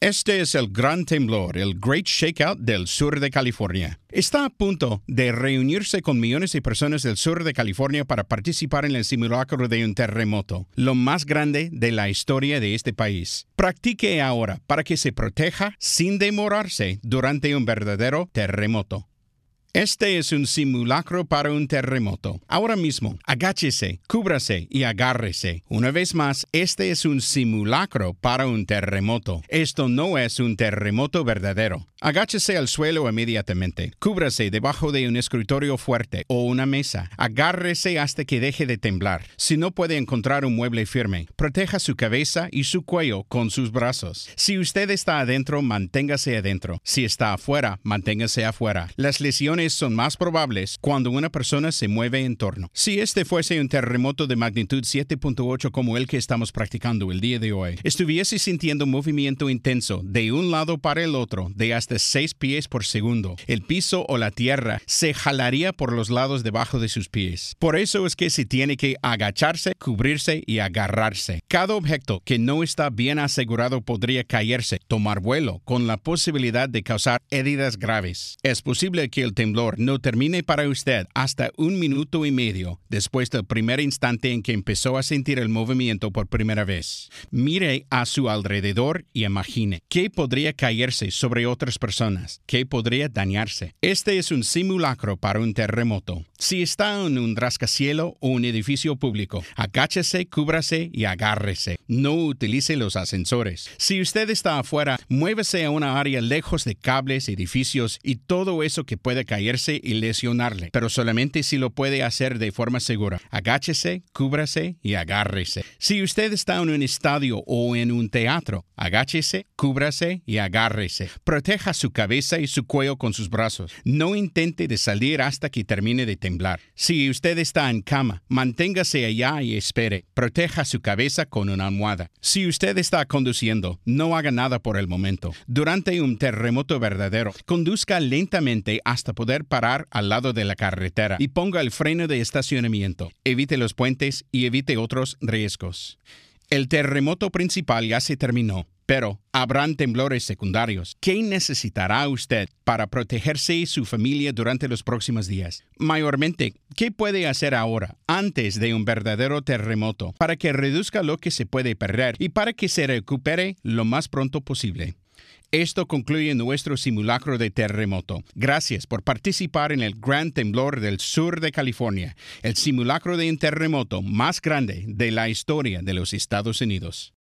Este es el gran temblor, el Great Shakeout del sur de California. Está a punto de reunirse con millones de personas del sur de California para participar en el simulacro de un terremoto, lo más grande de la historia de este país. Practique ahora para que se proteja sin demorarse durante un verdadero terremoto. Este es un simulacro para un terremoto. Ahora mismo, agáchese, cúbrase y agárrese. Una vez más, este es un simulacro para un terremoto. Esto no es un terremoto verdadero. Agáchese al suelo inmediatamente. Cúbrase debajo de un escritorio fuerte o una mesa. Agárrese hasta que deje de temblar. Si no puede encontrar un mueble firme, proteja su cabeza y su cuello con sus brazos. Si usted está adentro, manténgase adentro. Si está afuera, manténgase afuera. Las lesiones son más probables cuando una persona se mueve en torno. Si este fuese un terremoto de magnitud 7.8 como el que estamos practicando el día de hoy, estuviese sintiendo movimiento intenso de un lado para el otro de hasta 6 pies por segundo. El piso o la tierra se jalaría por los lados debajo de sus pies. Por eso es que se tiene que agacharse, cubrirse y agarrarse. Cada objeto que no está bien asegurado podría caerse, tomar vuelo, con la posibilidad de causar heridas graves. Es posible que el temblor no termine para usted hasta 1 minuto y medio después del primer instante en que empezó a sentir el movimiento por primera vez. Mire a su alrededor y imagine qué podría caerse sobre otras personas, qué podría dañarse. Este es un simulacro para un terremoto. Si está en un rascacielos o un edificio público, agáchese, cúbrase y agárrese. No utilice los ascensores. Si usted está afuera, muévase a una área lejos de cables, edificios y todo eso que puede caerse y lesionarle, pero solamente si lo puede hacer de forma segura. Agáchese, cúbrase y agárrese. Si usted está en un estadio o en un teatro, agáchese, cúbrase y agárrese. Proteja su cabeza y su cuello con sus brazos. No intente de salir hasta que termine de temblar. Si usted está en cama, manténgase allá y espere. Proteja su cabeza con una almohada. Si usted está conduciendo, no haga nada por el momento. Durante un terremoto verdadero, conduzca lentamente hasta poder parar al lado de la carretera y ponga el freno de estacionamiento. Evite los puentes y evite otros riesgos. El terremoto principal ya se terminó, pero habrán temblores secundarios. ¿Qué necesitará usted para protegerse y su familia durante los próximos días? Mayormente, ¿qué puede hacer ahora, antes de un verdadero terremoto, para que reduzca lo que se puede perder y para que se recupere lo más pronto posible? Esto concluye nuestro simulacro de terremoto. Gracias por participar en el gran temblor del sur de California, el simulacro de un terremoto más grande de la historia de los Estados Unidos.